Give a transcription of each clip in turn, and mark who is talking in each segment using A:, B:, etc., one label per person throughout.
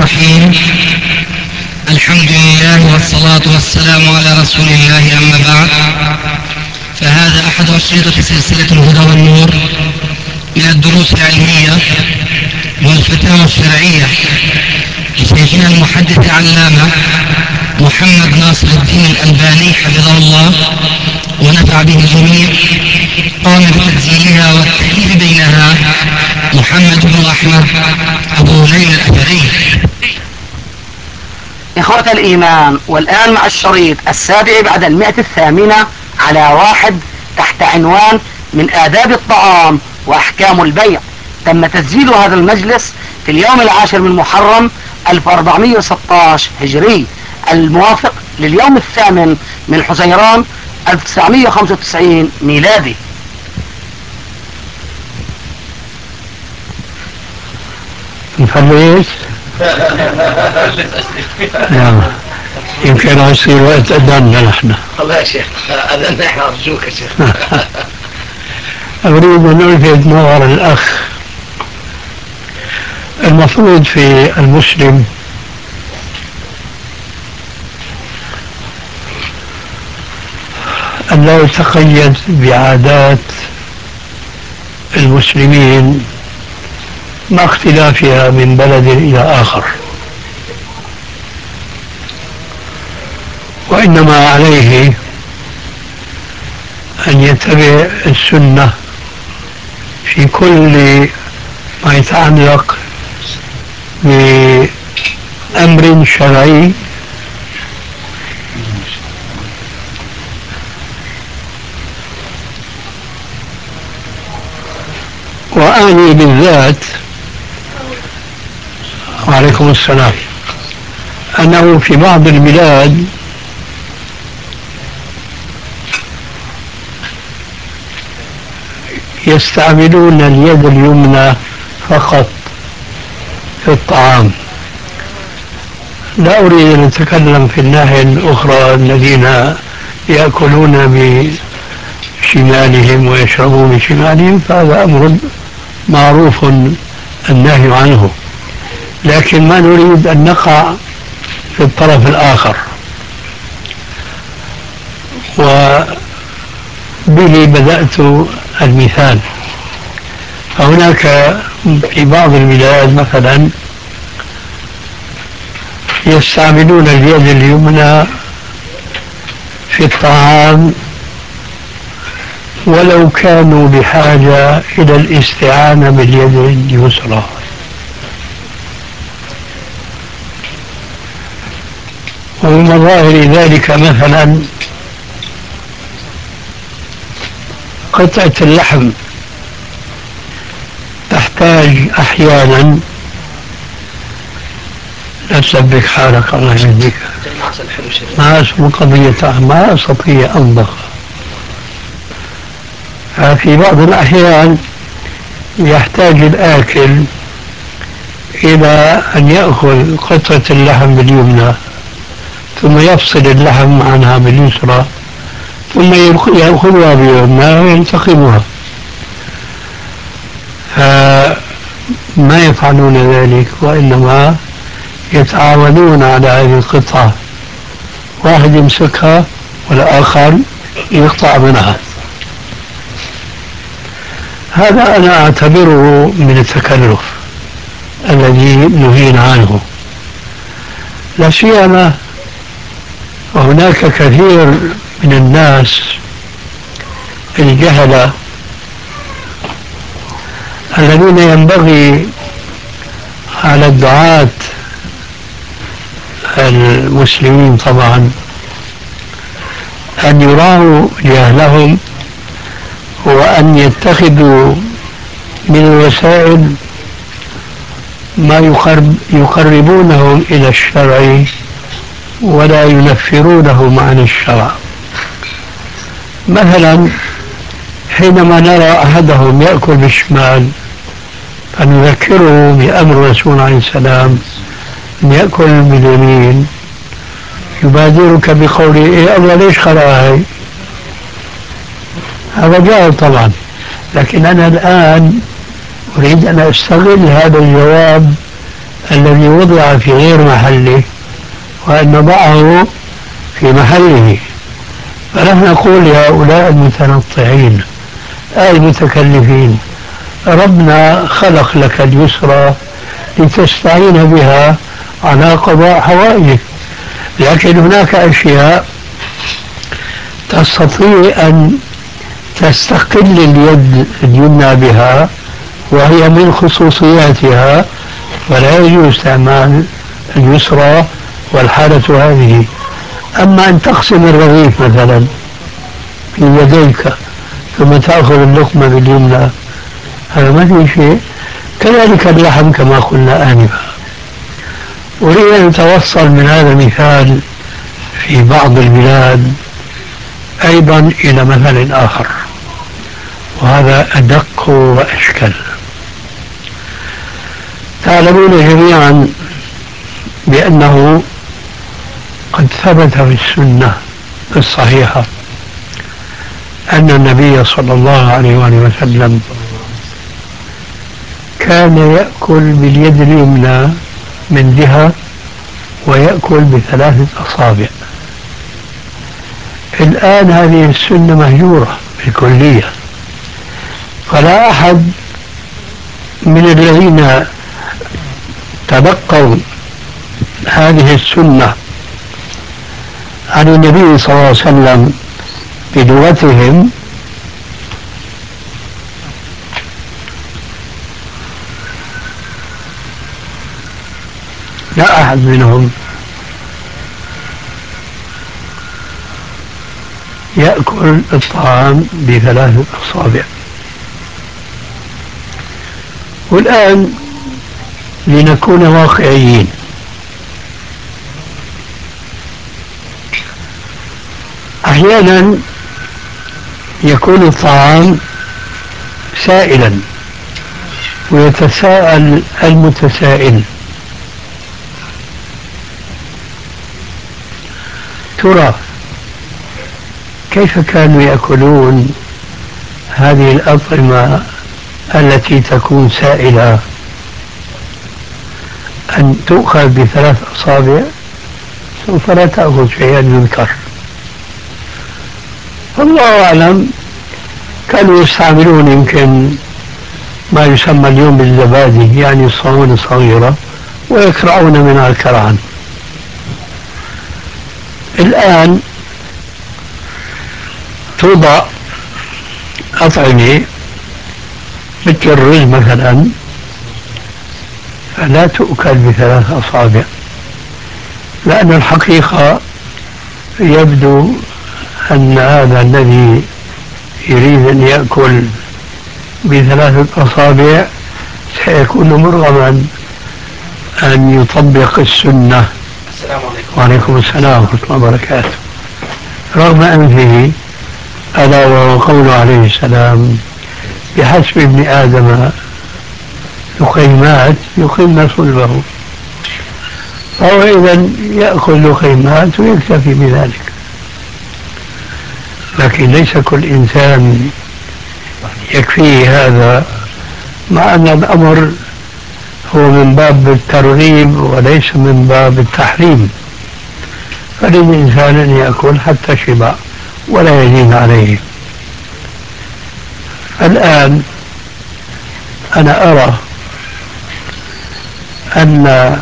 A: الرحيم. الحمد لله والصلاة والسلام على رسول الله، أما بعد، فهذا أحد أشرطة سلسلة الهدى والنور من الدروس العلمية والفتاوى الشرعية لشيخنا المحدث العلامة محمد ناصر الدين الألباني حفظه الله ونفع به الجميع. قام بتسجيلها والتأليف بينها محمد بن أحمد أبو ليلى الأثري.
B: إخوة الإيمان، والآن مع الشريط السابع بعد 108 على 1 تحت عنوان من آداب الطعام وأحكام البيع. تم تسجيل هذا المجلس في اليوم 10 من محرم 1416 هجري، الموافق لليوم 8 من حزيران 1995 ميلادي.
C: نفلس يمكن يصير وقت أذاننا نحن.
B: الله يا شيخ، أذاننا احنا، أرجوك يا شيخ.
C: أريد أن ألفت نظر الأخ، المفروض في المسلم أن لا يتقيد بعادات المسلمين مع اختلافها من بلد إلى آخر، وإنما عليه أن يتبع السنة في كل ما يتعلق بأمر شرعي وأعني بالذات، وعليكم السلام، أنه في بعض البلاد يستعملون اليد اليمنى فقط في الطعام. لا أريد أن أتكلم في الناحية الأخرى الذين يأكلون بشمالهم ويشربون بشمالهم، فهذا أمر معروف النهي عنه، لكن ما نريد أن نقع في الطرف الآخر، وبه بدأت المثال. فهناك في بعض البلاد مثلا يستعملون اليد اليمنى في الطعام ولو كانوا بحاجة إلى الاستعانة باليد اليسرى. ومن مظاهر ذلك مثلا قطعة اللحم تحتاج أحيانا، لا تسبك حالك الله يهديك، ما اسمه قضية، ما أستطيع أنضغ. في بعض الأحيان يحتاج الآكل إلى أن يأخذ قطعة اللحم باليمنى ثم يفصل اللحم عنها باليسرى ثم يأخذها باليمنى ويلتقمها. ما يفعلون ذلك، وإنما يتعاونون على هذه القطعة، واحد يمسكها والآخر يقطع منها. هذا أنا أعتبره من التكلف الذي نهينا عنه، لا سيما وهناك كثير من الناس الجهلة الذين ينبغي على الدعاة المسلمين طبعا أن يراعوا جهلهم وأن يتخذوا من الوسائل ما يقربونهم إلى الشرع ولا ينفرونهم عن الشرع. مثلا حينما نرى أحدهم يأكل بالشمال فنذكره بأمر الرسول عليه السلام أن يأكل باليمين، يبادرك بقوله إيه الله ليش خلقها؟ هذا جاهل طبعا، لكن أنا الآن أريد أن أستغل هذا الجواب الذي وضع في غير محله وأن نضعه في محله. فنحن نقول لهؤلاء المتنطعين المتكلفين ربنا خلق لك اليسرى لتستعين بها على قضاء حوائجك، لكن هناك أشياء تستطيع أن تستقل اليد اليمنى بها وهي من خصوصياتها، فلا يجوز استعمال اليسرى والحالة هذه. أما أن تقسم الرغيف مثلا في يديك ثم تأخذ اللقمة باليمنى هذا ما في شيء. كذلك اللحم كما قلنا آنفا. أريد أن أتوصل من هذا المثال في بعض البلاد أيضا إلى مثل آخر، وهذا أدق وأشكل. تعلمون جميعا بأنه قد ثبت في السنة الصحيحة أن النبي صلى الله عليه وآله وسلم كان يأكل باليد اليمنى من جهة ويأكل بثلاثة أصابع. الآن هذه السنة مهجورة بالكلية، فلا أحد من الذين تلقوا هذه السنة عن النبي صلى الله عليه وسلم بلغتهم لا أحد منهم يأكل الطعام بثلاثة أصابع. والآن لنكون واقعيين، أحيانا يكون الطعام سائلا ويتساءل المتسائل ترى كيف كانوا يأكلون هذه الأطعمة التي تكون سائلة أن تؤخذ بثلاث أصابع سوف لا تأخذ شيئا يذكر. الله أعلم كانوا يستعملون يمكن ما يسمى اليوم بالزبادي، يعني الصواني الصغيرة، ويكرعون منها الكرعان. الآن توضع أطعمة مثل الرز مثلا فلا تؤكل بثلاث أصابع، لأن الحقيقة يبدو أن هذا الذي يريد أن يأكل بثلاثة أصابع سيكون مرغما أن يطبق السنة.
A: السلام عليكم.
C: وعليكم السلام ورحمة الله وبركاته. رغم أنفه، ألا وهو قوله عليه السلام بحسب ابن آدم لقيمات يقمن صلبه، فهو إذا يأكل لقيمات ويكتفي بذلك. لكن ليس كل إنسان يكفيه هذا، مع أن الأمر هو من باب الترغيب وليس من باب التحريم، فللإنسان أن يأكل حتى شبع ولا يزيد عليه. الآن أنا أرى أن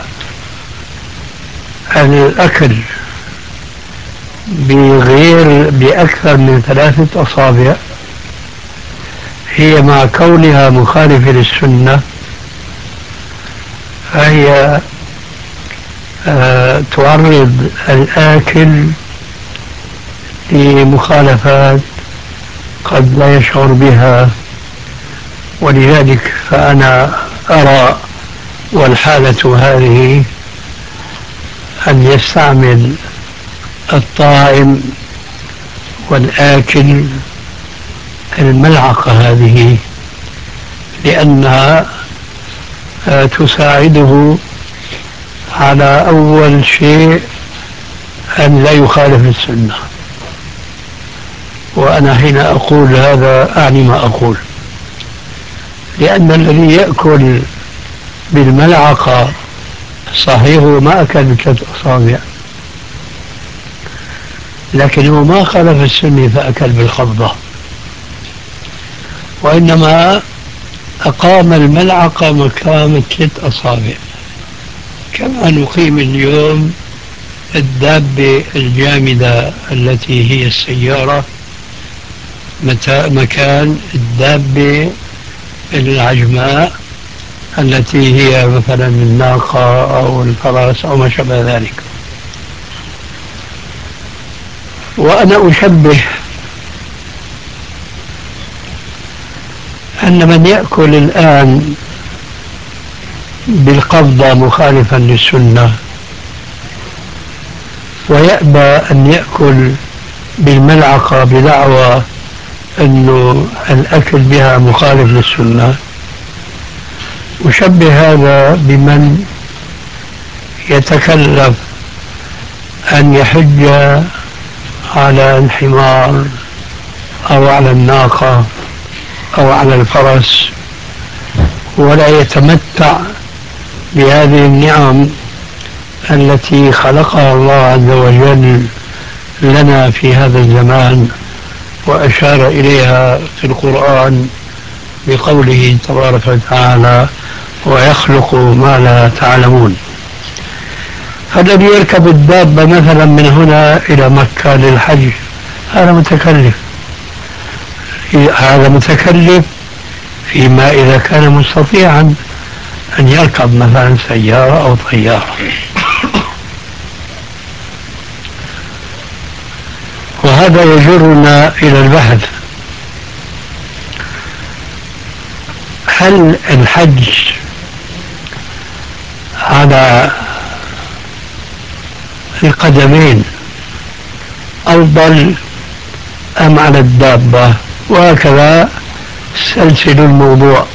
C: الأكل بأكثر من ثلاثة أصابع هي مع كونها مخالفة للسنة فهي تعرض الآكل لمخالفات قد لا يشعر بها. ولذلك فأنا أرى والحالة هذه أن يستعمل الطائم والآكل الملعقة هذه، لأنها تساعده على أول شيء أن لا يخالف السنة. وأنا حين أقول هذا أعني ما أقول، لأن الذي يأكل بالملعقة صحيح هو ما أكل بثلاث أصابع، لكن هو ما خالف السنة فأكل بالقبضة، وإنما أقام الملعقة مقام ثلاث أصابع، كما نقيم اليوم الدابة الجامدة التي هي السيارة مكان الدابة العجماء التي هي مثلا الناقة أو الفرس أو ما شابه ذلك. وأنا أشبه أن من يأكل الآن بالقبضة مخالفا للسنة ويأبى أن يأكل بالملعقة بدعوى أنه الأكل بها مخالف للسنة، أشبه هذا بمن يتكلف أن يحج على الحمار أو على الناقة أو على الفرس ولا يتمتع بهذه النعم التي خلقها الله عز وجل لنا في هذا الزمان، وأشار إليها في القرآن بقوله تبارك وتعالى: ويخلق ما لا تعلمون. فالذي يركب الدابة مثلا من هنا إلى مكة للحج هذا متكلف، هذا متكلف فيما إذا كان مستطيعا أن يركب مثلا سيارة أو طيارة. وهذا يجرنا إلى البحث: هل الحج على القدمين أفضل أم على الدابة؟ وهكذا سلسل الموضوع.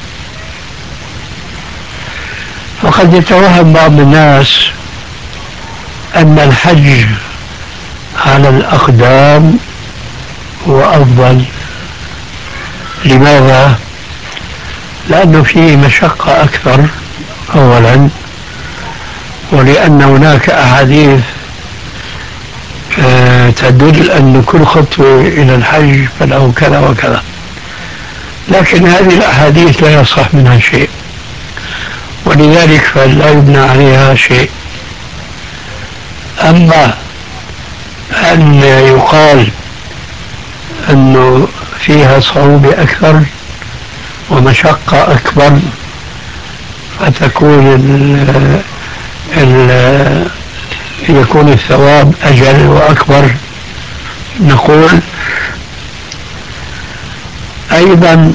C: فقد يتوهم بعض الناس أن الحج على الأقدام هو أفضل. لماذا؟ لأنه فيه مشقة أكثر أولا، ولأن هناك أحاديث تدل أن كل خطوة إلى الحج فله كذا وكذا، لكن هذه الأحاديث لا يصح منها شيء، ولذلك فلا يبنى عليها شيء. أما أن يقال أنه فيها صعوبة أكثر ومشقة أكبر فتكون يكون الثواب أجل وأكبر، نقول أيضا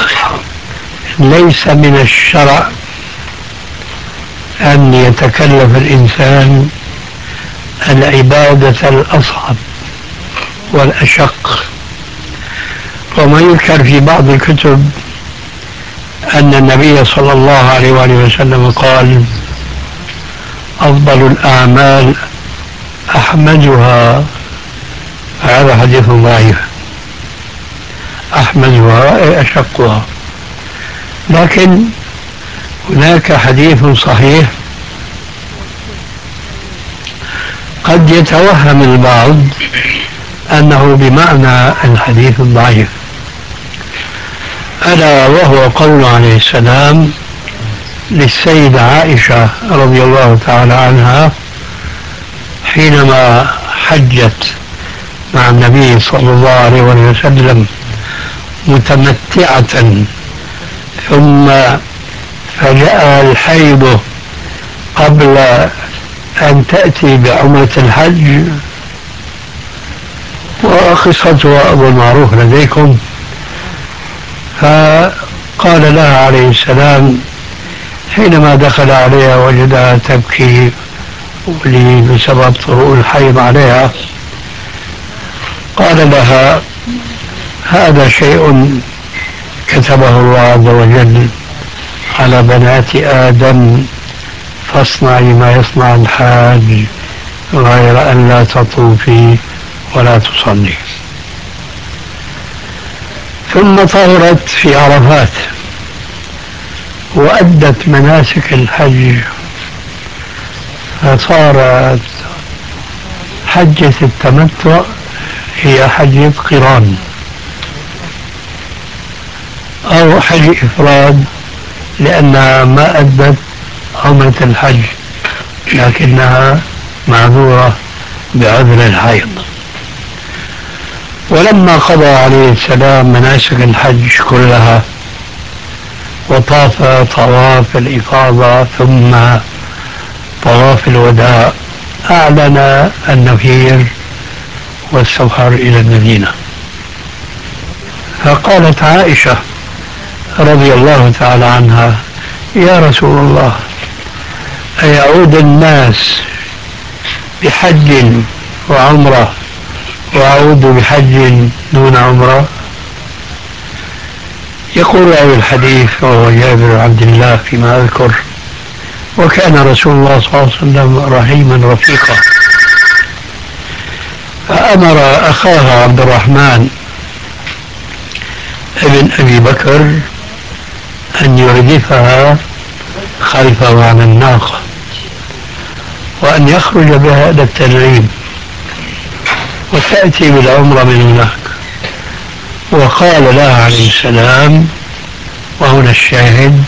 C: ليس من الشرع أن يتكلف الإنسان العبادة الأصعب والأشق. وما يذكر في بعض الكتب أن النبي صلى الله عليه وآله وسلم قال: أفضل الأعمال أحمدها. هذا حديث ضعيف، أحمدها أي أشقها. لكن هناك حديث صحيح قد يتوهم البعض أنه بمعنى الحديث الضعيف، ألا وهو قول عليه السلام للسيدة عائشة رضي الله تعالى عنها حينما حجت مع النبي صلى الله عليه وسلم متمتعة ثم فجاء الحيض قبل أن تأتي بعمرة الحج، وقصتها أبو المعروف لديكم. فقال لها عليه السلام حينما دخل عليها وجدها تبكي بسبب طروء الحيض عليها، قال لها: هذا شيء كتبه الله عز وجل على بنات آدم، فاصنعي ما يصنع الحاج غير أن لا تطوفي ولا تصلي. ثم طهرت في عرفات وأدت مناسك الحج فصارت حجة التمتع هي حجة قران أو حج إفراد، لأنها ما أدت عمرة الحج لكنها معذورة بعذر الحيض. ولما قضى عليه السلام مناسك الحج كلها وطاف طواف الإفاضة ثم طواف الوداع، أعلن النفير والسفر إلى المدينة. فقالت عائشة رضي الله تعالى عنها: يا رسول الله، أيعود الناس بحج وعمرة وأعود بحج دون عمرة؟ يقول راوي الحديث وهو جابر بن عبد الله فيما أذكر: وكان رسول الله صلى الله عليه وسلم رحيما رفيقا، فأمر أخاه عبد الرحمن ابن أبي بكر أن يردفها خلفه على الناقة وأن يخرج بها إلى التنعيم وتأتي بالعمرة من هناك. وقال لها عليه السلام، وهنا الشاهد: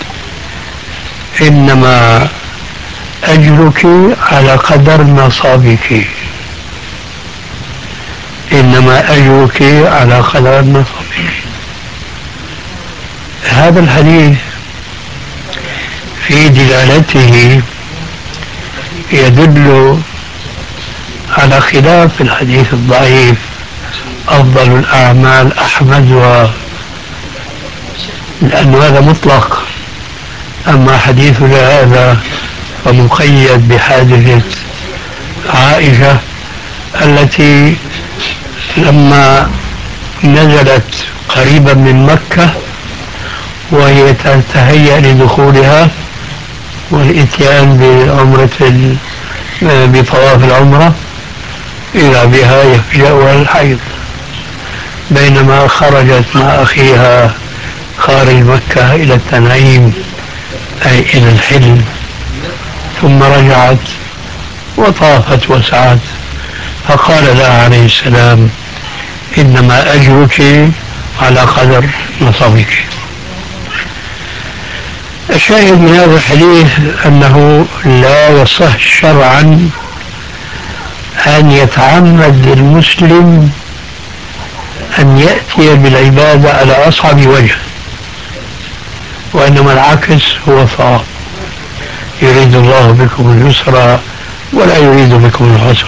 C: إنما أجرك على قدر نصابك، إنما أجرك على قدر نصابك. هذا الحديث في دلالته يدل على خلاف الحديث الضعيف: أفضل الأعمال أحمد، لأن هذا مطلق. أما حديثنا هذا فمقيد بحادثة عائشة التي لما نزلت قريبا من مكة وهي تتهيأ لدخولها والإتيان بطواف العمرة، إذا بها يفجأها الحيض بينما خرجت مع أخيها خارج مكة إلى التنعيم أي إلى الحلم، ثم رجعت وطافت وسعت، فقال لها عليه السلام: إنما أجرك على قدر نصبك. الشاهد من هذا الحديث أنه لا يصح شرعا أن يتعمد المسلم أن يأتي بالعبادة على أصعب وجه، وإنما العكس هو صواب: يريد الله بكم اليسر ولا يريد بكم العسر.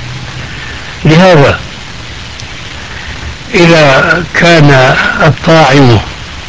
C: لهذا إذا كان الطاعم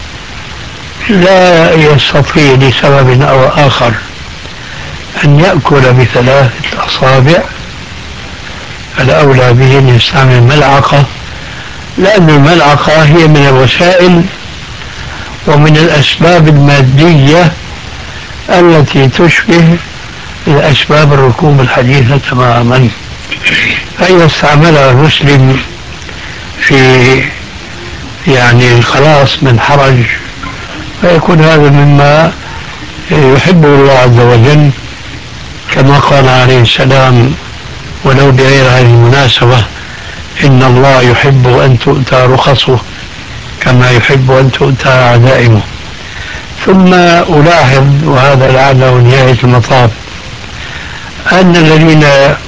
C: لا يستطيع لسبب أو آخر أن يأكل بثلاثة أصابع، الأولى به أن يستعمل ملعقة، لأن الملعقة هي من الوسائل ومن الأسباب المادية التي تشبه الأسباب الركوب الحديثة تماما. فإذا استعملها المسلم في الخلاص من حرج فيكون هذا مما يحبه الله عز وجل، كما قال عليه السلام ولو بغير هذه المناسبة: إن الله يحب أن تؤتى رخصه كما يحب أن تؤتى عزائمه. ثم ألاحظ، وهذا لعله نهاية المطاف، أن الذين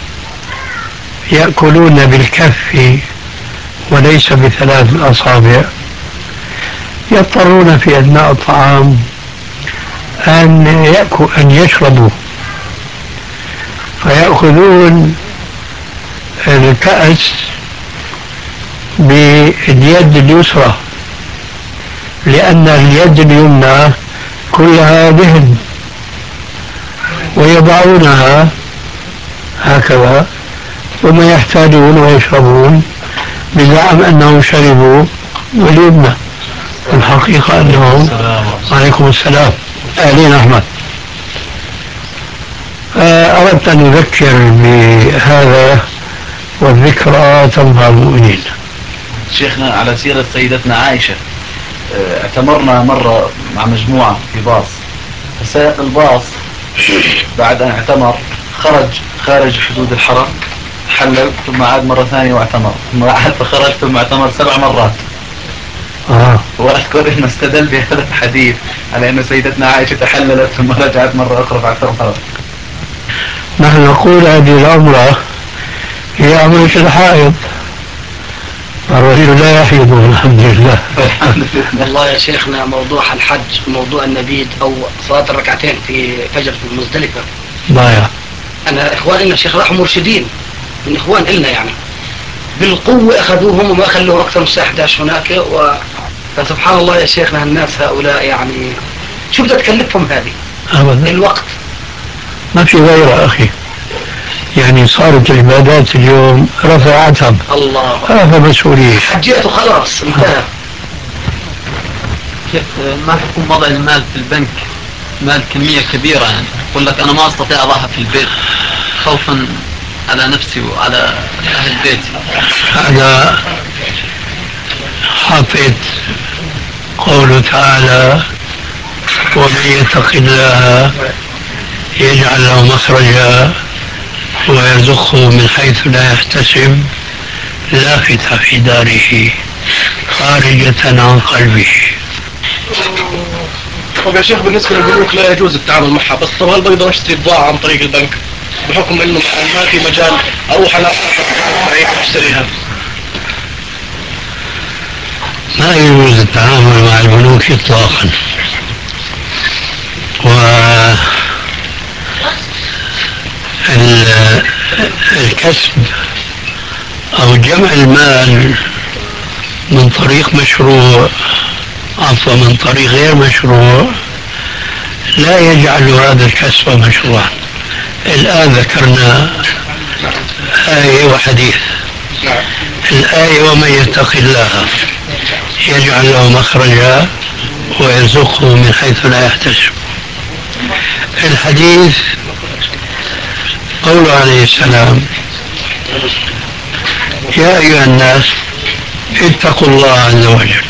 C: يأكلون بالكف وليس بثلاث الأصابع يضطرون في أثناء الطعام أن يشربوا، فيأخذون الكأس باليد اليسرى، لأن اليد اليمنى كلها دهن، ويضعونها هكذا ثم يحتاجون ويشربون بزعم أنهم شربوا باليمنى، الحقيقة أنهم عليكم السلام أهلين أحمد. أردت أن أذكر بهذا، والذكرى تنفع المؤمنين.
D: شيخنا، على سيرة سيدتنا عائشة، اعتمرنا مرة مع مجموعة في باص، فسائق الباص بعد أن اعتمر خرج خارج حدود الحرم، حلل ثم عاد مرة ثانية واعتمر، ثم عاد فخرج ثم اعتمر 7 مرات. وأذكر أنه استدل بهذا الحديث على أن سيدتنا عائشة تحللت ثم رجعت مرة أخرى بعد 3 مرات.
C: نحن نقول هذه العمرة هي عمرة الحائض، الرجل لا يحيض الحمد لله.
B: والله يا شيخنا موضوع الحج موضوع النبيذ أو صلاة الركعتين في فجر في مزدلفة
C: ضايع.
B: أنا إخواننا الشيخ راحوا مرشدين من إخوان إلنا يعني بالقوة أخذوهم وما خلوهم أكثر من الساعة 11 هناك فسبحان الله يا شيخنا الناس هؤلاء يعني شو بدها تكلفهم هذه
C: أبدا
B: الوقت
C: ما في غيره أخي، يعني صارت العبادات اليوم رفع عتب،
B: الله
C: رفع مسؤولية،
B: حجيته خلاص انتهى.
E: كيف ما تكون وضع المال في البنك مال كمية كبيرة يعني يقول لك أنا ما أستطيع أضعها في البيت خوفا على نفسي وعلى أهل بيتي.
C: هذا حافظ قوله تعالى ومن يتق الله يجعل له مخرجا ويرزقه من حيث لا يحتسب لافتة في داره خارجة عن قلبه.
F: طب يا شيخ بالنسبة للبنوك لا يجوز التعامل معها، بس طب هل بقدر اشتري بضاعة عن طريق البنك بحكم انه ما في مجال اروح انا اشتريها؟
C: ما يجوز التعامل مع البنوك اطلاقا، والكسب او جمع المال من طريق مشروع عفوا من طريق غير مشروع لا يجعل هذا الكسب مشروعا. الآن ذكرنا آية وحديث. الآية ومن يتق الله يجعل له مخرجا ويرزقه من حيث لا يحتسب. الحديث قوله عليه السلام يا أيها الناس اتقوا الله عز وجل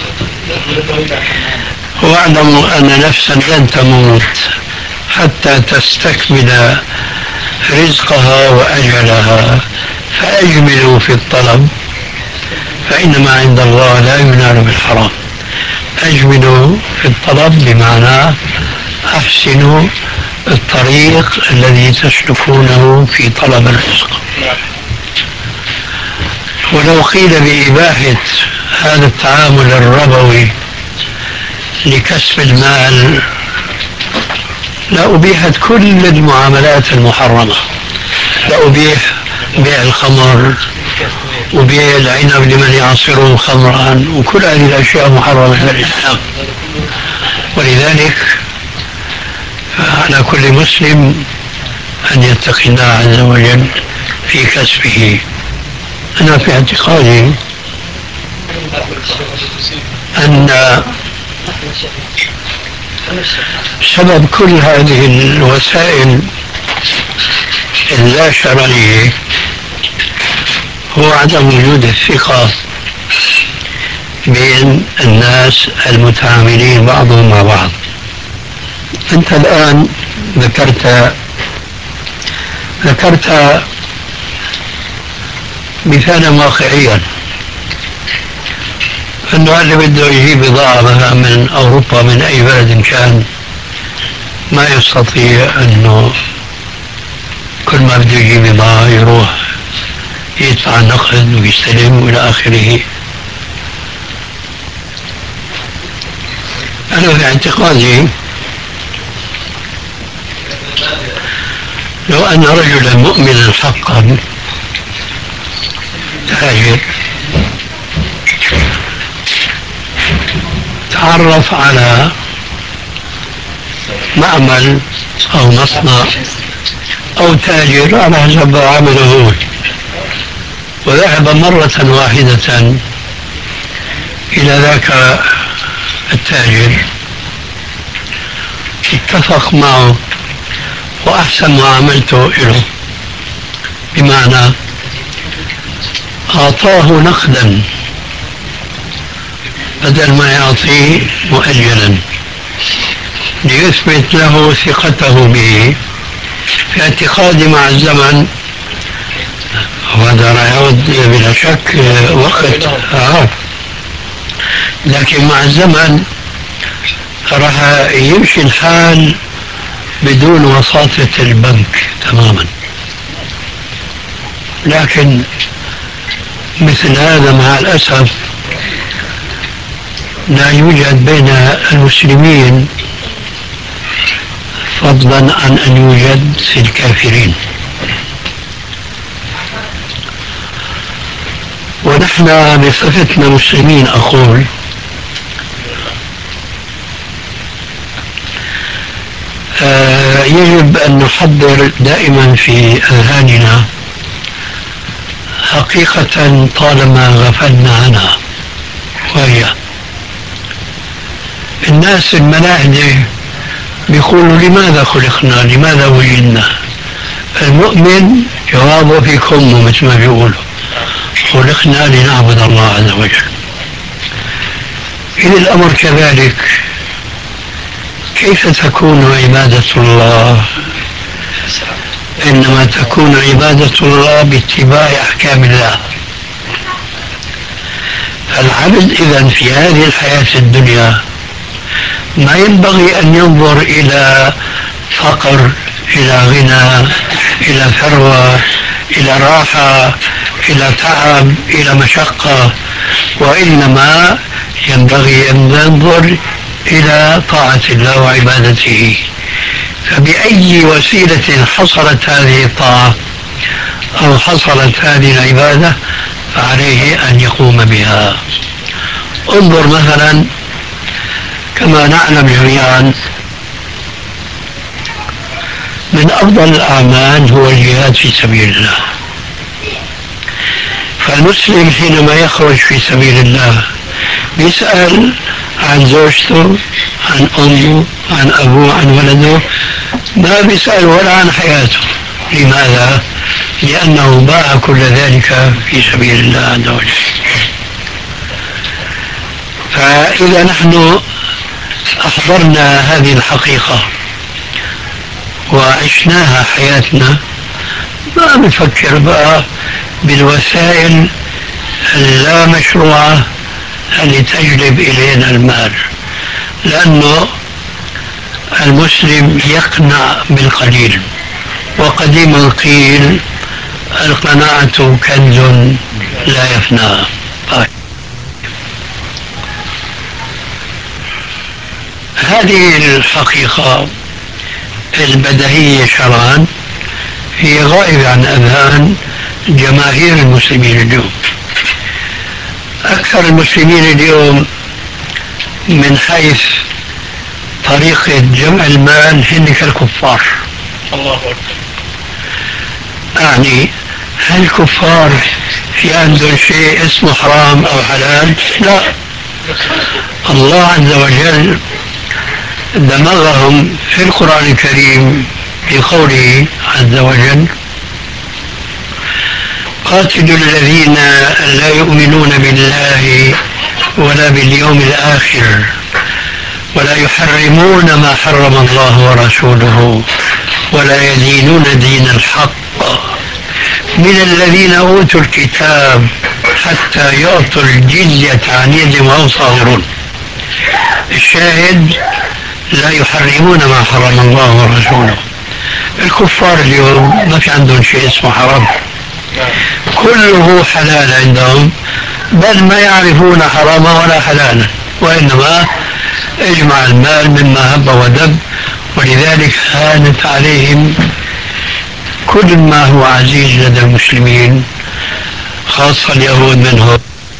C: واعلموا أن نفسا لن تموت حتى تستكمل رزقها وأجلها فأجملوا في الطلب فإنما عند الله لا ينال بالحرام. أجملوا في الطلب بمعنى أحسنوا الطريق الذي تسلكونه في طلب الرزق. ولو قيل بإباحة هذا التعامل الربوي لكسب المال لأبيحت كل المعاملات المحرمة، لأبيح بيع الخمر وبيع العنب لمن يعصره خمرا وكل هذه الأشياء محرمة في الإسلام. ولذلك فعلى كل مسلم أن يتقي الله عز وجل في كسبه. أنا في اعتقادي أن سبب كل هذه الوسائل اللا شرعية هو عدم وجود الثقة بين الناس المتعاملين بعضهم مع بعض. أنت الآن ذكرت مثالا واقعيا أنه اللي بده يجيب بضاعة مثلا من أوروبا من أي بلد كان ما يستطيع أنه كل ما بده يجيب بضاعة يروح يدفع نقد ويستلم وإلى آخره. أنا في اعتقادي لو أن رجلا مؤمنا حقا تاجر تعرف على معمل أو مصنع أو تاجر على حسب عمله هو وذهب مرة واحدة إلى ذاك التاجر اتفق معه وأحسن معاملته له بمعنى أعطاه نقدا بدل ما يعطيه مؤجلا ليثبت له ثقته به في اعتقادي مع الزمن، وهذا لا يعود بلا شك وقت لكن مع الزمن راح يمشي الحال بدون وساطة البنك تماما. لكن مثل هذا مع الأسف لا يوجد بين المسلمين، فضلا عن أن يوجد في الكافرين. ونحن بصفتنا مسلمين أقول يجب أن نحضر دائما في أذهاننا حقيقة طالما غفلنا عنها، وهي الناس الملاحدة بيقولوا لماذا خلقنا، لماذا وجدنا؟ المؤمن جوابه في كمه مثل ما بيقولوا، خلقنا لنعبد الله عز وجل. إن الأمر كذلك كيف تكون عبادة الله؟ إنما تكون عبادة الله باتباع أحكام الله. العبد إذن في هذه الحياة الدنيا ما ينبغي أن ينظر إلى فقر، إلى غنى، إلى ثروة، إلى راحة، إلى تعب، إلى مشقة، وإنما ينبغي أن ننظر إلى طاعة الله وعبادته. فبأي وسيلة حصلت هذه الطاعة أو حصلت هذه العبادة فعليه أن يقوم بها. انظر مثلا كما نعلم جميعا من أفضل الأعمال هو الجهاد في سبيل الله. فالمسلم حينما يخرج في سبيل الله بيسأل عن زوجته، عن أمه، عن أبوه، عن ولده، ما بيسأل ولا عن حياته. لماذا؟ لأنه باع كل ذلك في سبيل الله عز وجل. فإذا نحن أحضرنا هذه الحقيقة وعشناها حياتنا ما بنفكر بقى بالوسائل اللا مشروعة اللي تجلب إلينا المال، لأنه المسلم يقنع بالقليل، وقديما قيل القناعة كنز لا يفنى. هذه الحقيقة البديهية شرعا هي غائبة عن أذهان جماهير المسلمين اليوم. أكثر المسلمين اليوم من حيث طريقة جمع المال هن كالكفار.
F: الله أكبر.
C: يعني هل الكفار في عندهم شيء اسمه حرام أو حلال؟ لا، الله عز وجل دمغهم في القرآن الكريم في قوله عز وجل: قاتلوا الذين لا يؤمنون بالله ولا باليوم الآخر ولا يحرمون ما حرم الله ورسوله ولا يدينون دين الحق من الذين أوتوا الكتاب حتى يعطوا الجزية عن يد وهم صاغرون. الشاهد لا يحرمون ما حرم الله ورسوله. الكفار اليوم ما في عندهم شيء اسمه حرام، كله حلال عندهم، بل ما يعرفون حراما ولا حلالا، وإنما اجمع المال مما هب ودب. ولذلك هانت عليهم كل ما هو عزيز لدى المسلمين، خاصة اليهود منهم.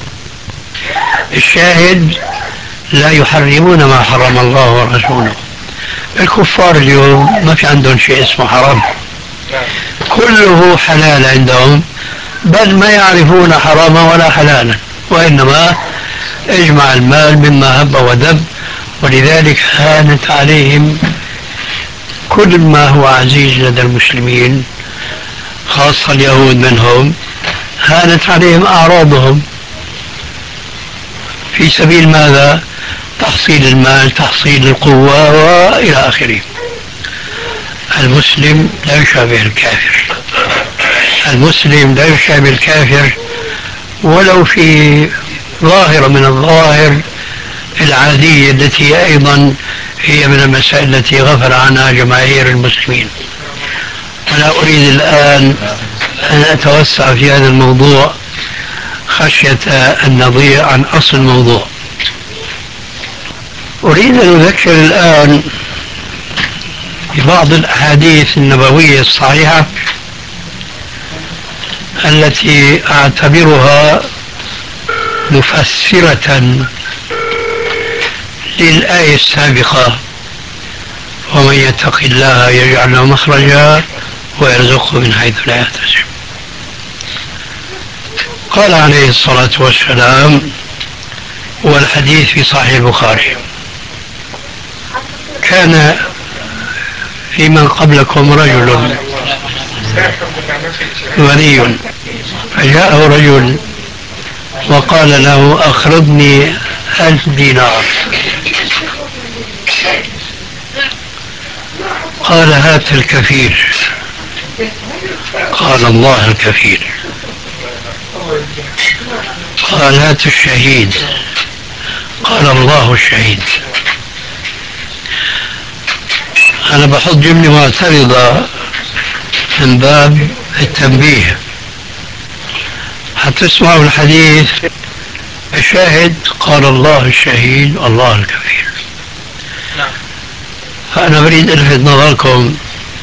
C: الشاهد لا يحرمون ما حرم الله ورسوله. الكفار اليوم ما في عندهم شيء اسمه حرام، كله حلال عندهم، بل ما يعرفون حراما ولا حلالا، وإنما اجمع المال مما هب ودب. ولذلك هانت عليهم كل ما هو عزيز لدى المسلمين، خاصة اليهود منهم. هانت عليهم أعراضهم في سبيل ماذا؟ تحصيل المال، تحصيل القوة، وإلى آخره. المسلم لا يشابه الكافر. المسلم لا يشابه الكافر ولو في ظاهرة من الظواهر العادية التي أيضا هي من المسائل التي غفل عنها جماهير المسلمين. أنا أريد الآن أن أتوسع في هذا الموضوع خشية أن نضيع عن أصل الموضوع. أريد أن أذكر الآن ببعض الأحاديث النبوية الصحيحة التي أعتبرها مفسرة للآية السابقة: ومن يتق الله يجعل له مخرجا ويرزقه من حيث لا يحتسب. قال عليه الصلاة والسلام، والحديث في صحيح البخاري: كان في من قبلكم رجل غني فجاءه رجل وقال له: أقرضني 1000 دينار. قال: هات الكفيل. قال: الله الكفيل. قال: هات الشهيد. قال: الله الشهيد. أنا بحط جملة معترضة من باب التنبيه. حتسمعوا الحديث الشاهد: قال: الله الشهيد الله الكفيل. فأنا أريد ألفت نظركم،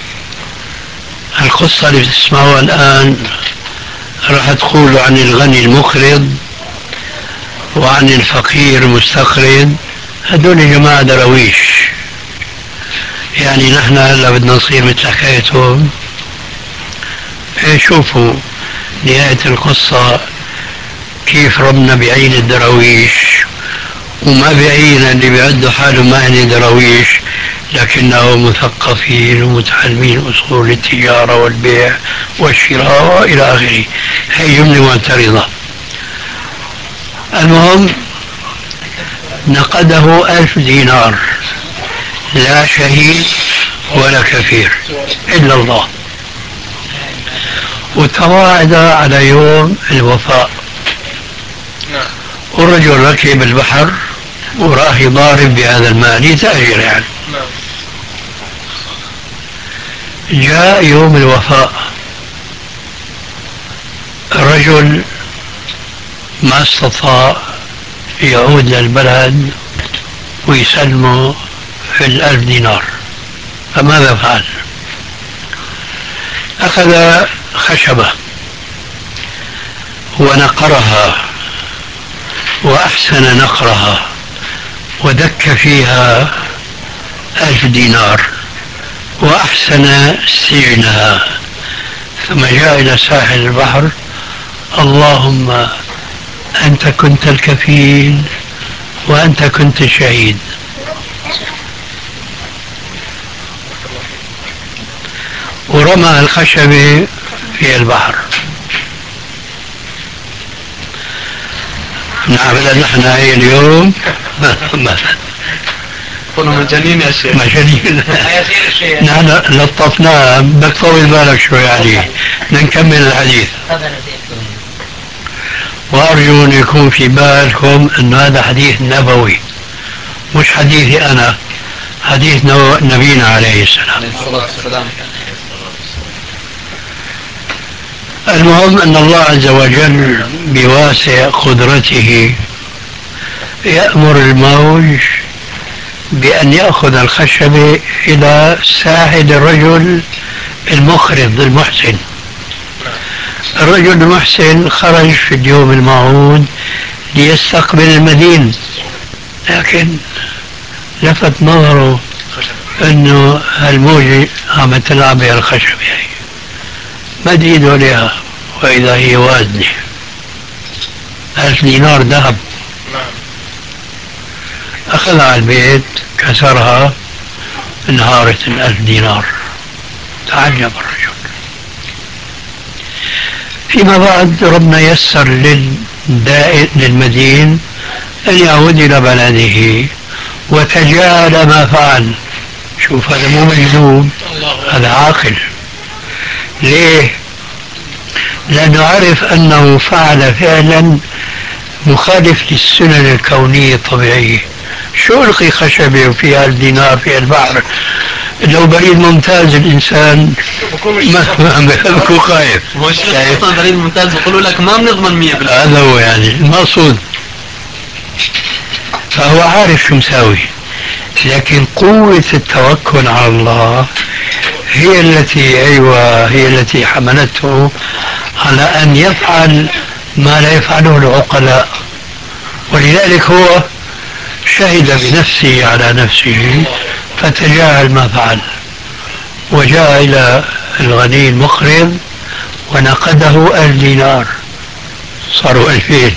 C: القصة اللي بتسمعوها الآن راح تقولوا عن الغني المقرض وعن الفقير المستقرض، هدول جماعة درويش. يعني نحن هلا بدنا نصير مثل حكايتهم. شوفوا نهاية القصة كيف ربنا بعين الدرويش، وما بعين اللي بيعدوا حالهم ما هن درويش لكنهم مثقفين ومتعلمين أصول التجارة والبيع والشراء وإلى آخره. هي جملة معترضة. المهم نقده 1000 دينار، لا شهيد ولا كفير إلا الله، وتواعد على يوم الوفاء. والرجل ركب البحر وراح يضارب بهذا المال يتاجر يعني. جاء يوم الوفاء، الرجل ما استطاع يعود للبلد ويسلمه في 1000 دينار. فماذا فعل؟ أخذ خشبة ونقرها وأحسن نقرها ودك فيها 1000 دينار وأحسن سجنها، ثم جاء إلى ساحل البحر: اللهم أنت كنت الكفيل وأنت كنت الشهيد. ورمى الخشبة في البحر. نعمل نحن هي اليوم
D: كنا مجانين يا شيخ.
C: مجانين. نحن لطفناها، بدك طول بالك شوي عليه. نكمل الحديث. وأرجو أن يكون في بالكم أن هذا حديث نبوي، مش حديثي أنا، حديث نبينا عليه السلام. المهم أن الله عز وجل بواسع قدرته يأمر الموج بأن يأخذ الخشبة إلى ساحل الرجل المقرض المحسن. الرجل المحسن خرج في اليوم الموعود ليستقبل المدين، لكن لفت نظره أنه الموجة عم تلعب بها الخشبة، مد ايده عليها وإذا هي وازنة 1000 دينار ذهب. أخذها على البيت كسرها، انهارت 1000 دينار. تعجب الرجل. فيما بعد ربنا يسر للمدين أن يعود إلى بلده وتجاهل ما فعل. شوف هذا مو مجنون، هذا عاقل. ليه؟ لأنه عرف أنه فعل فعلا مخالف للسنن الكونية الطبيعية. شو ألقي خشبة وفيها الدينار فيها البحر؟ لو بريد ممتاز الإنسان ما بكون خايف.
E: هو الشيخ اصلا بريد ممتاز بيقولوا لك ما بنضمن 100%.
C: هذا هو يعني المقصود. فهو عارف شو مساوي، لكن قوة التوكل على الله هي التي هي التي حملته على أن يفعل ما لا يفعله العقلاء. ولذلك هو شهد بنفسه على نفسه فتجاهل ما فعل، وجاء إلى الغني المقرض ونقده 1000 دينار، صاروا 2000.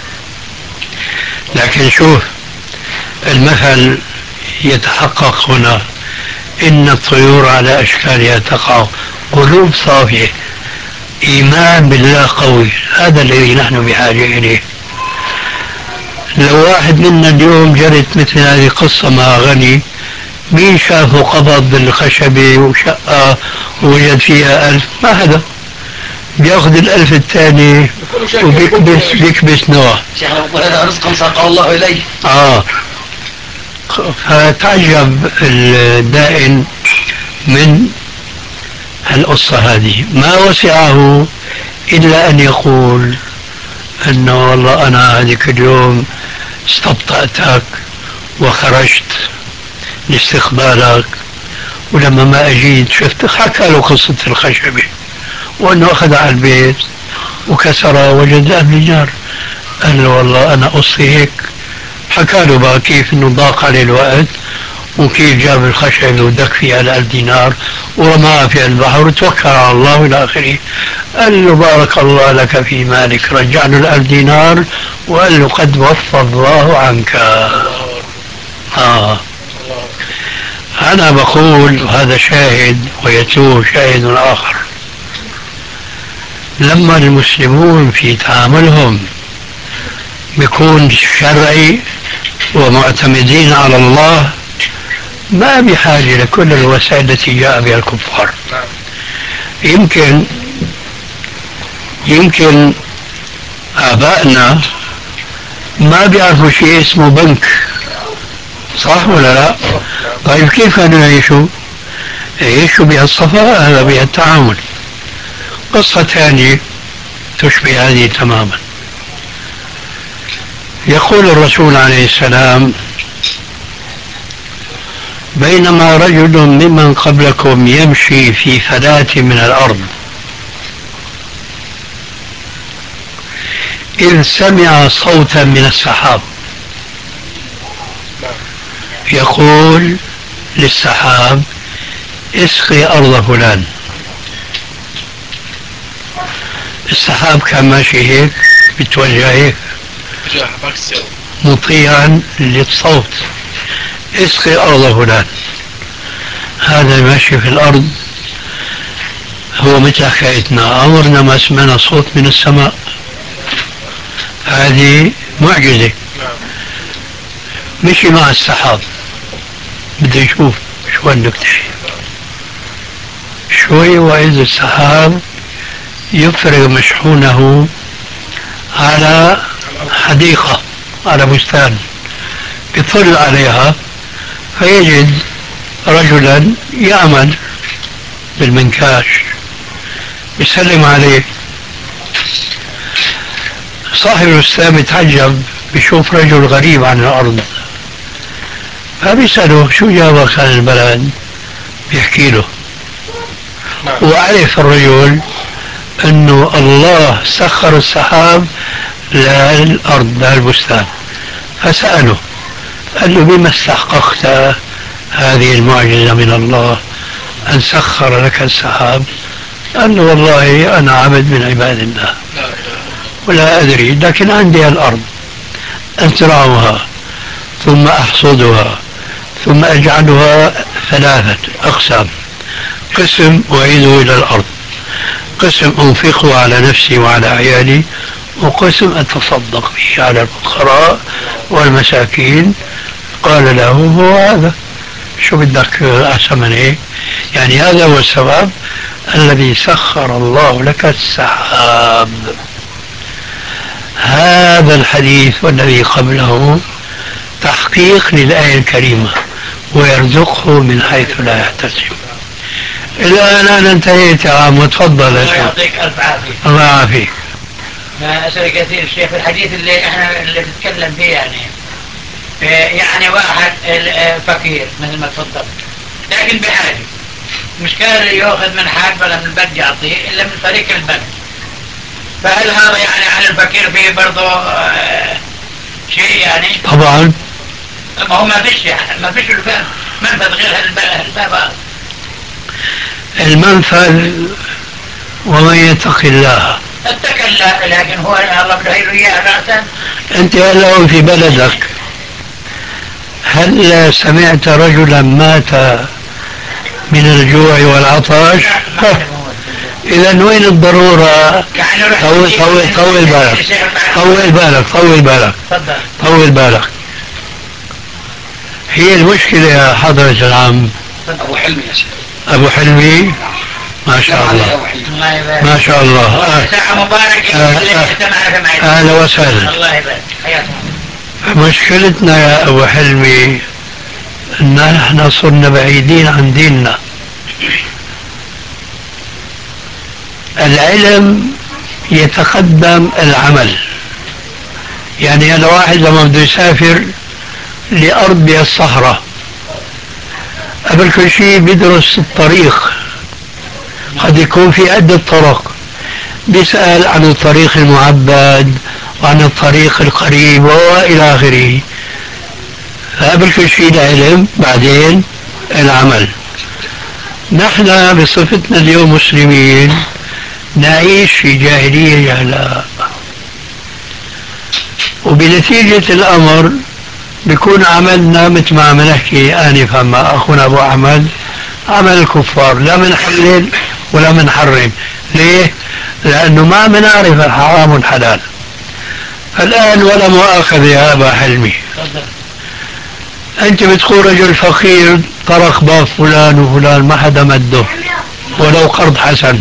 C: لكن شوف المثل يتحقق هنا: إن الطيور على أشكالها تقع. قلوب صافية، إيمان بالله قوي، هذا الذي نحن بحاجة إليه. لو واحد منا اليوم جرت مثل هذه القصة مع غني، مين شافه قبض بالخشبة وشقة ووجد فيها 1000؟ ما حدا. بياخذ 1000 الثاني وبيكبس نوع.
B: هذا رزق ساقه الله إليه.
C: فتعجب الدائن من القصة هذه، ما وسعه إلا أن يقول أنه والله أنا هذيك اليوم استبطأتك وخرجت لاستقبالك، ولما ما أجيت شفت. حكى له قصة الخشبة وأنه أخذ على البيت وكسرها وجد 1000 دينار. قال له والله أنا قصتي هيك. حكى له بقى كيف أنه ضاق عليه الوقت وكيف جاب الخشبة ودك فيها 1000 دينار ورماها في البحر وتوكل على الله والى اخره. قال له بارك الله لك في مالك، رجع له 1000 دينار وقال له قد وفى الله عنك. أنا بقول هذا شاهد ويتوه شاهد آخر. لما المسلمون في تعاملهم بيكون شرعي ومعتمدين على الله، ما بحاجة لكل الوسائل التي جاء بها الكفار. يمكن آبائنا ما بيعرفوا شيء اسمه بنك، صح ولا لا؟ طيب كيف كانوا يعيشوا؟ يعيشوا بهالصفاء هذا، بهالتعامل. قصة ثانية تشبه هذه تماما. يقول الرسول عليه السلام: بينما رجل ممن قبلكم يمشي في فلاة من الأرض إذ سمع صوتا من السحاب يقول للسحاب: اسقي أرض فلان. السحاب كان ماشي هيك بتوجه هيك مطيعا للصوت: اسقي أرض فلان. هذا ماشي في الأرض هو مثل حكايتنا، عمرنا ما سمعنا صوت من السماء. هذه معجزة. مشي مع السحاب، بده يشوف شو النكتة. شوي وإذا السحاب يفرغ مشحونه على حديقة، على بستان، يطل عليها فيجد رجلا يعمل بالمنكاش، يسلم عليه. صاحب البستان يتعجب، بيشوف رجل غريب عن الأرض، فبيسأله: شو جابك عن البلد؟ بيحكي له. وعرف الرجل أنه الله سخر السحاب للأرض للبستان، فسأله قال له: بما استحققت هذه المعجزة من الله أن سخر لك السحاب؟ قال له: والله أنا عبد من عباد الله ولا أدري، لكن عندي الأرض أزرعها ثم أحصدها ثم أجعلها 3 أقسام: قسم أعيده إلى الأرض، قسم أنفقه على نفسي وعلى عيالي، وقسم أتصدق به على الفقراء والمساكين. قال له: هو هذا. شو بدك أحسن من هيك؟ يعني هذا هو السبب الذي سخر الله لك السحاب. هذا الحديث والذي قبله تحقيق للآية الكريمة، ويرزقه من حيث لا يحتسب. الآن أنا انتهيت يا عم، وتفضل.
G: الله يعطيك ألف عافية.
C: الله يعافيك.
G: أسأل كثير الشيخ الحديث اللي بتتكلم فيه يعني واحد فقير مثل ما تفضل، لكن بحاجة، مش كان يأخذ من حد ولا من البنك يعطيه إلا من طريق البنك. فهل هذا يعني على الفقير فيه برضه شيء يعني؟
C: طبعا.
G: ما هو ما فيش منفذ غير الباب.
C: المنفذ ومن يتق الله.
G: اتق الله، لكن هو الله بده اياه راسا.
C: انت هلا في بلدك، هل سمعت رجلا مات من الجوع والعطش؟ اذا وين الضرورة؟ طول بالك. هي المشكلة يا حضرة العم
F: ابو حلمي يا شيخ.
C: ابو حلمي، ما شاء الله ما شاء الله.
G: ساعة مبارك.
C: اهلا وسهلا.
G: الله يبارك حياكم.
C: مشكلتنا يا ابو حلمي ان احنا صرنا بعيدين عن ديننا. العلم يتقدم العمل. يعني انا واحد لما بده يسافر لارض الصحراء، قبل كل شيء بيدرس الطريق، قد يكون في عدة طرق، بيسأل عن الطريق المعبد وعن الطريق القريب وإلى آخره. فقبل كل شيء العلم، بعدين العمل. نحن بصفتنا اليوم مسلمين نعيش في جاهلية جهلاء، وبنتيجة الأمر بيكون عملنا مثل ما عم نحكي آنفا مع أخونا أبو أحمد، عمل الكفار، لا منحلل ولا منحرم. ليه؟ لأنه ما بنعرف الحرام والحلال. الآن ولا مؤاخذة يا أبا حلمي، أنت بتقول رجل فقير طرق باب فلان وفلان ما حدا مده ولو قرض حسن،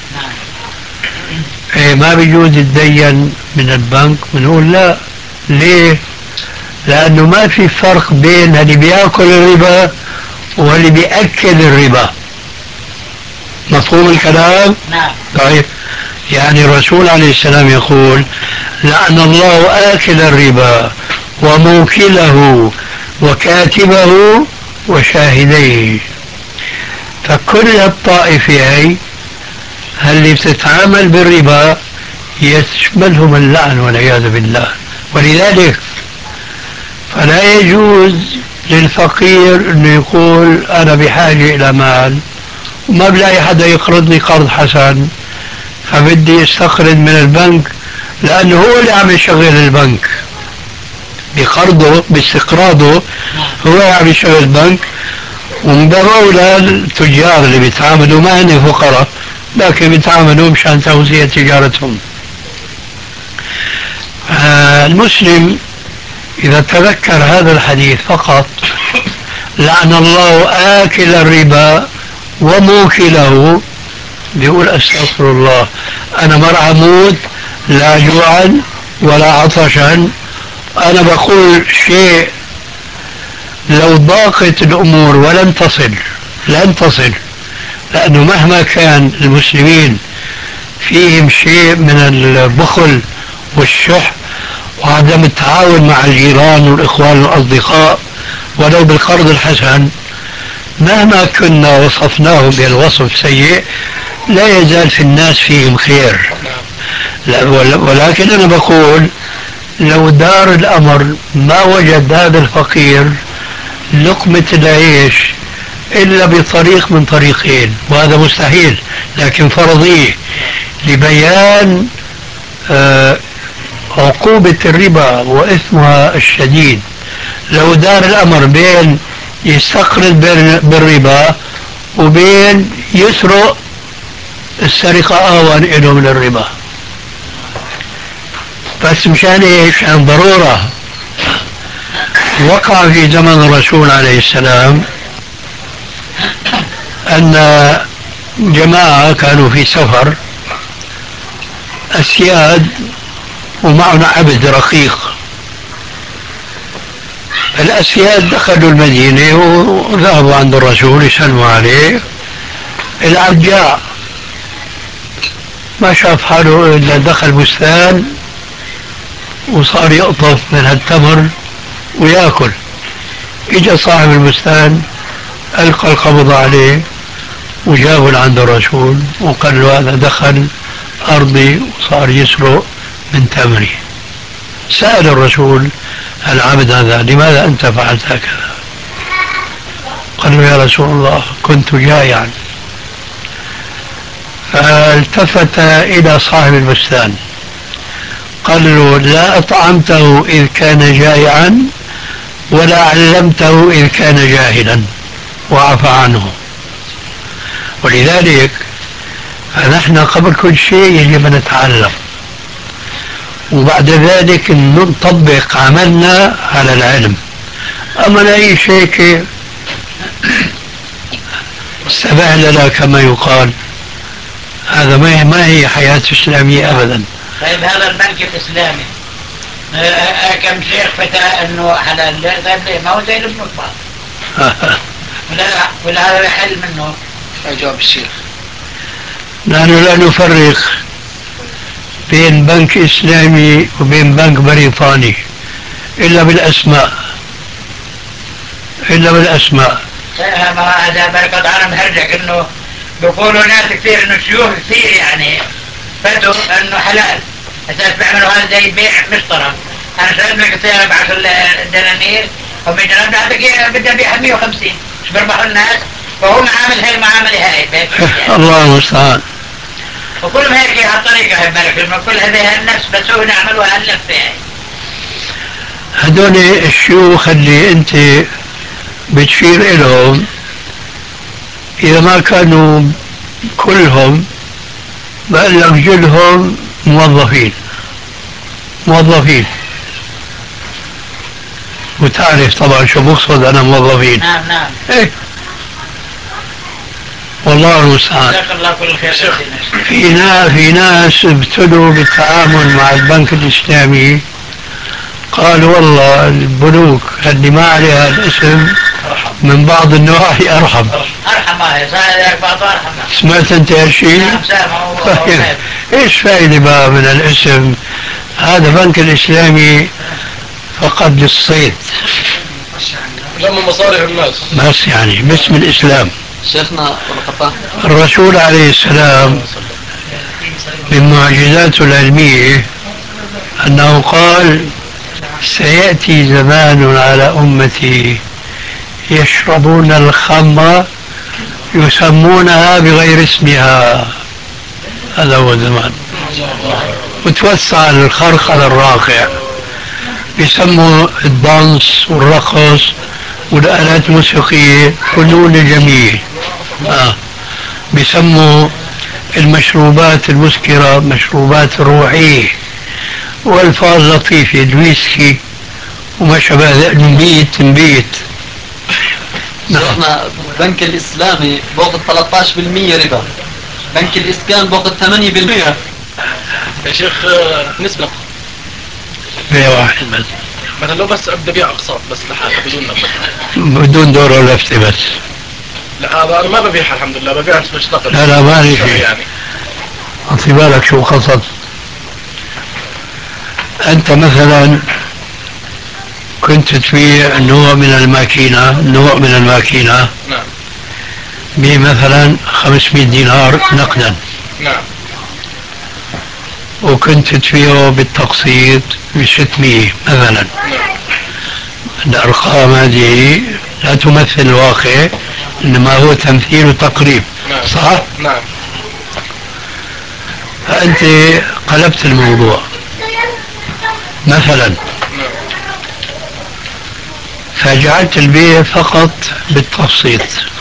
C: إيه ما بيجوز يتدين من البنك؟ بنقول لا. ليه؟ لأنه ما في فرق بين اللي بياكل الربا واللي بيأكل الربا. مفهوم الكلام؟
G: نعم.
C: طيب، يعني الرسول عليه السلام يقول: لعن الله آكل الربا وموكله وكاتبه وشاهديه. فكل الطائفين اللي بتتعامل بالربا يشملهم اللعن والعياذ بالله. ولذلك فلا يجوز للفقير انه يقول انا بحاجة الى مال وما بلاقي حدا يقرضني قرض حسن فبدي يستقرض من البنك، لانه هو اللي عم يشغل البنك بقرضه باستقراضه، هو عم يشغل البنك. ومن باب اولى التجار اللي بيتعاملوا ما هن فقراء، لكن بيتعاملوا مشان توسيع تجارتهم. المسلم إذا تذكر هذا الحديث فقط: لعن الله آكل الربا وموكله، بيقول استغفر الله، أنا مرة أموت لا جوعا ولا عطشا. أنا بقول شيء لو ضاقت الأمور ولن تصل، لأنه مهما كان المسلمين فيهم شيء من البخل والشح وعدم التعاون مع الجيران والإخوان والأصدقاء ولو بالقرض الحسن، مهما كنا وصفناهم بالوصف سيء لا يزال في الناس فيهم خير. ولكن أنا بقول لو دار الأمر ما وجد هذا الفقير لقمة العيش إلا بطريق من طريقين، وهذا مستحيل لكن فرضية لبيان عقوبة الربا وإثمها الشديد. لو دار الأمر بين يستقرض بالربا وبين يسرق، السرقة أهون له من الربا. بس مشان إيش؟ عن ضرورة. وقع في زمن الرسول عليه السلام أن جماعة كانوا في سفر أسياد ومعنا عبد رقيق. الأسياد دخلوا المدينة وذهبوا عند الرسول يسلموا عليه. العبد جاء ما شاف حاله إلا دخل بستان وصار يقطف من هالتمر ويأكل. إجا صاحب البستان ألقى القبض عليه وجابه لعند الرسول وقال له هذا دخل أرضي وصار يسرق من تمري. سأل الرسول العبد هذا لماذا أنت فعلت هكذا؟ قال له يا رسول الله كنت جائعا. فالتفت إلى صاحب البستان قال له لا أطعمته إذ كان جائعا ولا علمته إذ كان جاهلا، وعفى عنه. ولذلك فنحن قبل كل شيء يجب أن نتعلم، وبعد ذلك نطبق عملنا على العلم. أما أي شيء استبهلنا كما يقال، هذا ما هي حياة إسلامية أبدا.
G: طيب هذا البنك الإسلامي كم شيخ فتى أنه حلال؟ طيب ليه ما هو زي المطبخ؟ ولا هذا يحل منه؟
F: أجاب الشيخ
C: نحن لا نفرق بين بنك إسلامي وبين بنك بريطاني إلا بالأسماء، إلا بالأسماء.
G: ما هذا بركض أنا مهرجك إنه بيقولوا ناس كثير إنه شيوخ كثير يعني فتوا إنه حلال أساس بيعملوا هذا زي بيع مشترك. أنا شايف لك السيارة ب10 دنانير ومن جنب هذا بدها بيعها 150 مش بيربحوا الناس، فهو معامل هاي المعاملة هاي يعني.
C: الله المستعان.
G: وكلهم هيك هالطريقة هاي بالك إنه كل هذه النفس بس هو نعملوا هالنفس يعني.
C: هذول الشيوخ اللي أنت بتشير إلهم إذا ما كانوا كلهم بقول لك جلهم موظفين. وتعرف طبعا شو بقصد أنا موظفين.
G: نعم
C: إيه والله المستعان.
G: جزاك الله كل خير.
C: في ناس ابتلوا بالتعامل مع البنك الإسلامي قالوا والله البنوك اللي ما عليها الاسم من بعض النواحي أرحم.
G: هاي صار بعض أرحم.
C: سمعت أنت هالشيء؟
G: نعم سامع.
C: إيش فائدة بقى من الاسم؟ هذا بنك الإسلامي فقط للصيد،
F: لما مصاريف الناس
C: بس يعني باسم الإسلام.
E: شيخنا
C: الرسول عليه السلام من معجزاته العلمية أنه قال سيأتي زمان على أمتي يشربون الخمر يسمونها بغير اسمها، هذا هو الزمان. وتوسع الخرق على الراقع، بيسموا الدانس والرقص والآلات الموسيقية فنون جميل. بيسموا المشروبات المسكرة مشروبات روحية، والفاظ لطيفة الويسكي وما شابه ذلك. نبيت
E: شيخنا البنك الإسلامي باخذ 13% ربا، بنك الإسكان باخذ 8%.
F: يا شيخ نسبة
C: بيع واحد بس،
F: مثلا لو بس ابدا بيع اقساط بس لحالها بدون نقد
C: بدون دور ولا لفتة بس.
F: لا هذا انا ما ببيعها الحمد لله، ببيع مش نقد.
C: لا ما لي شيء
F: يعني
C: أعطي بالك شو قصد. أنت مثلا كنت تبيع نوع من الماكينة
F: نعم
C: بمثلا 500 دينار نقدا،
F: نعم
C: وكنت تبيعه بالتقسيط ب600 مثلا.
F: نعم
C: الأرقام هذه لا تمثل الواقع، إنما هو تمثيل وتقريب.
F: نعم
C: صح؟
F: نعم.
C: فأنت قلبت الموضوع مثلا،
F: نعم
C: فجعلت البيع فقط بالتقسيط،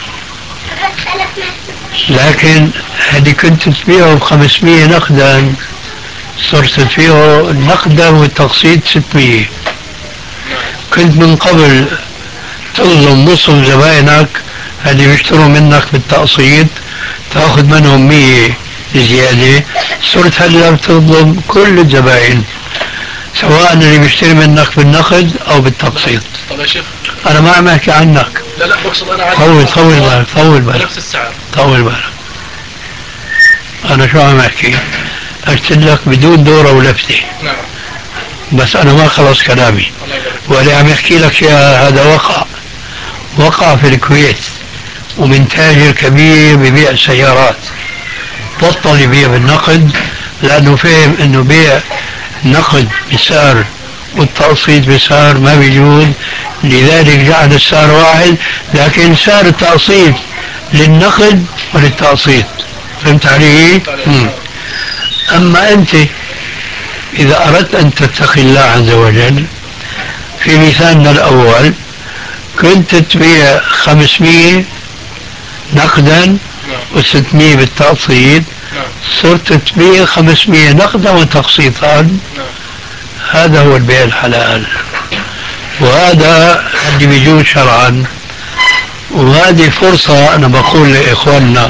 C: لكن هذه كنت تبيعه ب500 نقدا صرت تبيعه نقدا والتقسيط 600. كنت من قبل تظلم نصف زبائنك اللي بيشتروا منك بالتقسيط تاخذ منهم 100 زيادة، صرت هلا بتظلم كل الزبائن سواء اللي بيشتري منك بالنقد او بالتقسيط.
F: طب يا شيخ
C: انا ما عم احكي عنك.
F: لا بقصد انا عايز
C: طول بالك
F: بنفس السعر.
C: طول بالك. انا شو عم احكي؟ قلت لك بدون دورة ولفتة.
F: نعم.
C: بس انا ما خلص كلامي. واللي عم يحكي لك يا هذا وقع في الكويت، ومن تاجر كبير ببيع سيارات بطل يبيع بالنقد لانه فهم انه بيع نقد بسعر والتقسيط بسعر ما بيجوز، لذلك جعل السعر واحد، لكن سعر التقسيط للنقد وللتقسيط. فهمت علي؟ اما انت اذا اردت ان تتقي الله عز وجل، في مثالنا الاول كنت تبيع 500 نقدا و600 بالتقسيط، صرت تبيع 500 نقدا وتقسيطا. هذا هو البيع الحلال، وهذا اللي بيجوز شرعا. وهذه فرصة أنا بقول لإخواننا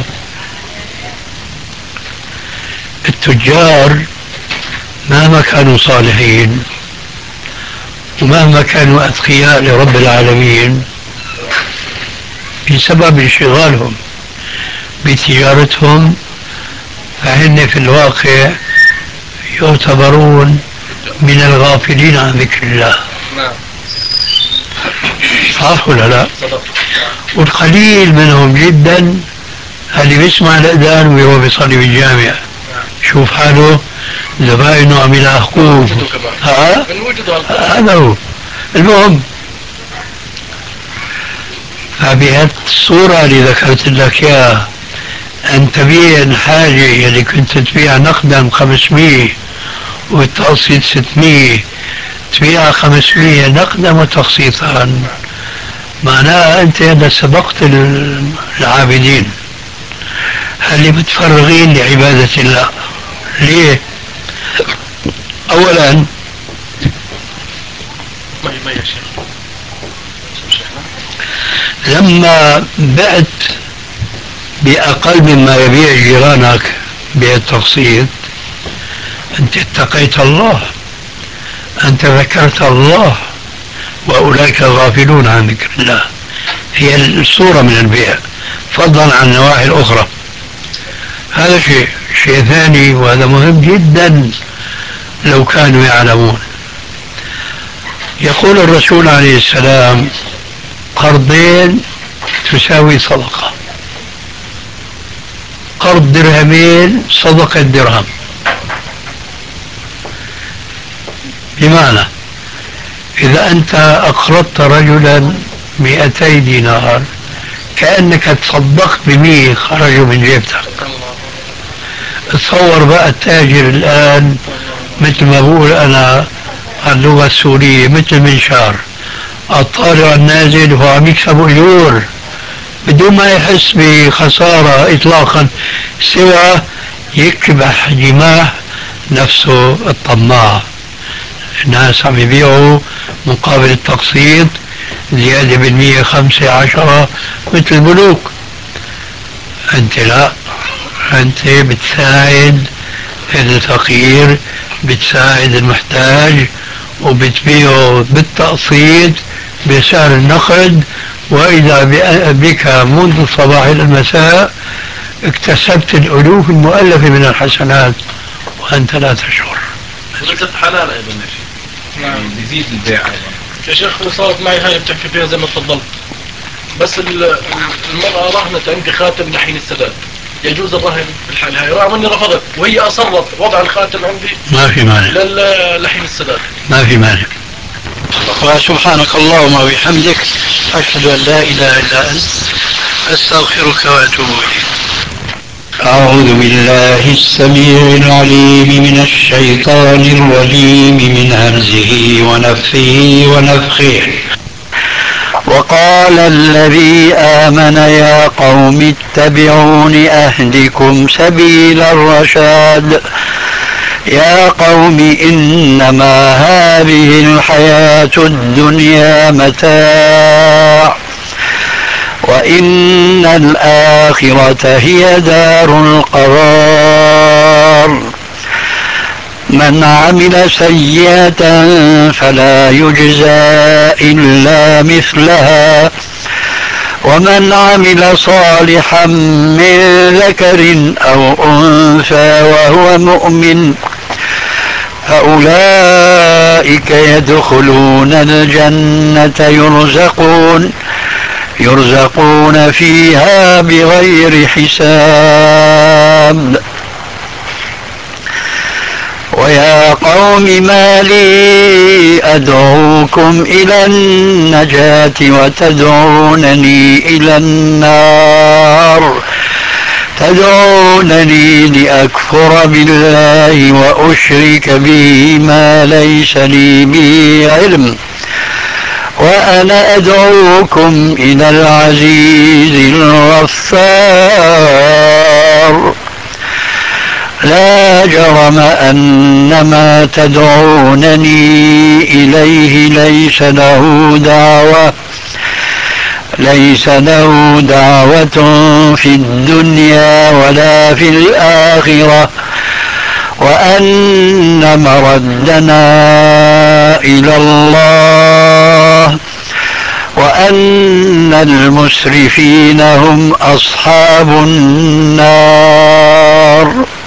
C: التجار مهما كانوا صالحين ومهما كانوا أتقياء لرب العالمين، بسبب انشغالهم بتجارتهم فهن في الواقع يعتبرون من الغافلين عن ذكر الله. صح ولا لا؟ والقليل منهم جدا اللي بيسمع الأذان وهو بيصلي بالجامع شوف حاله زبائنه عم يلاحقوه. هذا هو المهم. فبهذه الصورة اللي ذكرت لك اياها، أن تبيع الحاجة اللي كنت تبيع نقدا 500 والتقسيط 600، تبيع 500 نقدا وتقسيطا، معناها أنت هذا سبقت العابدين اللي متفرغين لعبادة الله. ليه؟ أولا لما بعت بأقل مما يبيع جيرانك بالتقسيط أنت اتقيت الله، أنت ذكرت الله، وأولئك غافلون عن ذكر الله. هي الصورة من البيع فضلا عن النواحي الأخرى. هذا شيء ثاني، وهذا مهم جدا لو كانوا يعلمون. يقول الرسول عليه السلام: قرضين تساوي صدقة، قرض درهمين صدقة درهم. بمعنى إذا أنت أقرضت رجلا 200 دينار كأنك تصدقت ب100 خرجوا من جيبتك. تصور بقى التاجر الآن مثل ما بقول أنا اللغة السورية مثل منشار، الطالع النازل وهو عم يكسب أجور بدون ما يحس بخسارة إطلاقا، سوى يكبح جماح نفسه الطماع. الناس عم يبيعوا مقابل التقسيط زيادة بالمية 5 10 مثل البنوك. أنت لا، أنت بتساعد الفقير، بتساعد المحتاج، وبتبيعه بالتقسيط بسعر النقد، وإذا بك منذ الصباح إلى المساء اكتسبت الألوف المؤلفة من الحسنات وأنت لا تشعر.
F: رزق حلال أيضا يا شيخ.
D: نعم. يزيد البيع أيضا.
F: يا شيخ صارت معي هاي بتحكي فيها زي ما تفضلت، بس المرأة رهنت عندي خاتم لحين السداد، يجوز الرهن في الحال هاي؟ رغم اني رفضت وهي اصرت وضع الخاتم عندي
C: ما في مانع
F: لحين السداد.
C: ما في مانع. وسبحانك اللهم وبحمدك أشهد أن لا إله إلا أنت أستغفرك وأتوب إليك. أعوذ بالله السميع العليم من الشيطان الرجيم من همزه ونفخه ونفخه. وقال الذي آمن يا قوم اتبعون أهدكم سبيل الرشاد. يا قوم إنما هذه الحياة الدنيا متاع وإن الآخرة هي دار القرار. من عمل سيئة فلا يجزى إلا مثلها ومن عمل صالحا من ذكر أو أنثى وهو مؤمن فأولئك يدخلون الجنة يرزقون فيها بغير حساب. ويا قوم ما لي أدعوكم إلى النجاة وتدعونني إلى النار تدعونني لأكفر بالله وأشرك به ما ليس لي به علم وأنا أدعوكم إلى العزيز الغفار. لا جرم أن ما تدعونني إليه ليس له دعوة في الدنيا ولا في الآخرة وأن مردنا إلى الله وأن المسرفين هم أصحاب النار.